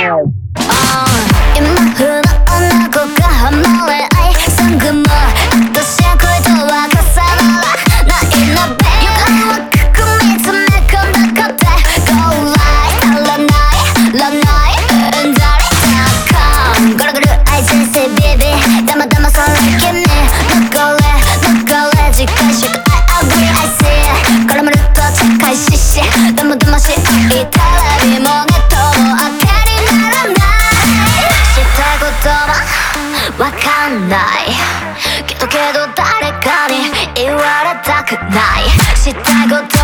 今風の女子がハマれないソングも私は恋とは重ならないのべ床をくくみつめ込んだことで Go right 足らないらないうんざりだかんぐるぐる愛人生 BB だまだまそれ君流れ次回色 I agree I see 絡まると茶開始しだまだましいテレビもネットも当てにならないしたいことはわかんないけど誰かに言われたくないしたいこと